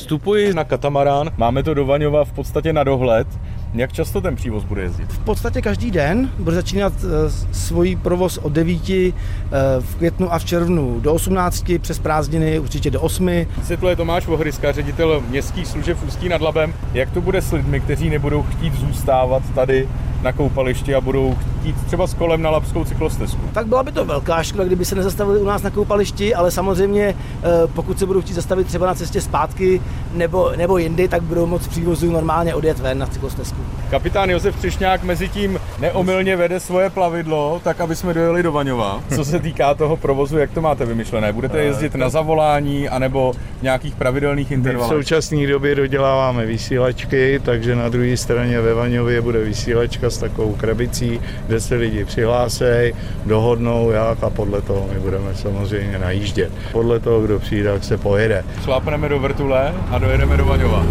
Vstupuji na katamarán, máme to do Vaňova v podstatě na dohled. Jak často ten přívoz bude jezdit? V podstatě každý den bude začínat svůj provoz od 9 v květnu a v červnu do 18, přes prázdniny určitě do 8. Vysvětluje Tomáš Vohryska, ředitel městských služeb v Ústí nad Labem. Jak to bude s lidmi, kteří nebudou chtít zůstávat tady na koupališti a budou chtít třeba s kolem na labskou cyklostezku? Tak byla by to velká škoda, kdyby se nezastavili u nás na koupališti, ale samozřejmě pokud se budou chtít zastavit třeba na cestě zpátky nebo jindy, tak budou moct přívozu normálně odjet ven na cyklostezku. Kapitán Josef Třešňák mezi tím neomylně vede svoje plavidlo, tak aby jsme dojeli do Vaňova. Co se týká toho provozu, jak to máte vymyšlené? Budete jezdit na zavolání anebo v nějakých pravidelných intervalech? V současné době doděláváme vysílačky, takže na druhé straně ve Vaňově bude vysílačka s takovou krabicí, kde se lidi přihlásí, dohodnou jak a podle toho my budeme samozřejmě najíždět. Podle toho, kdo přijde, tak se pojede. Šlápneme do vrtule a dojedeme do Vaňova.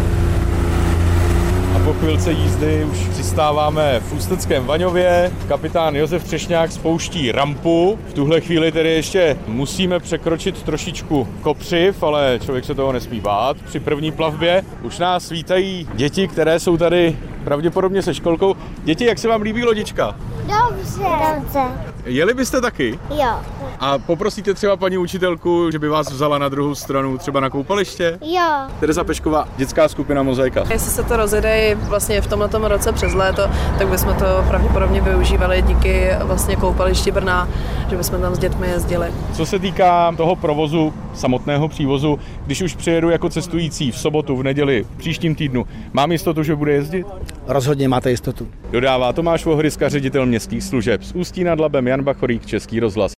Po chvilce jízdy už přistáváme v Ústeckém Vaňově. Kapitán Josef Třešňák spouští rampu. V tuhle chvíli tedy ještě musíme překročit trošičku kopřiv, ale člověk se toho nesmí bát. Při první plavbě už nás vítají děti, které jsou tady pravděpodobně se školkou. Děti, jak se vám líbí lodička? Dobře. Jeli byste taky? Jo. A poprosíte třeba paní učitelku, že by vás vzala na druhou stranu, třeba na koupaliště? Jo. Tereza Pešková, dětská skupina Mozaika. Jestli se to rozjede vlastně v tomhletom roce přes léto, tak bychom to pravděpodobně využívali díky vlastně koupališti Brna, že bychom tam s dětmi jezdili. Co se týká toho provozu, samotného přívozu, když už přijedu jako cestující v sobotu, v neděli, v příštím týdnu, mám jistotu, že bude jezdit? Rozhodně máte jistotu. Dodává Tomáš Vohryska, ředitel městských služeb. Z Ústí nad Labem, Jan Bachorík, Český rozhlas.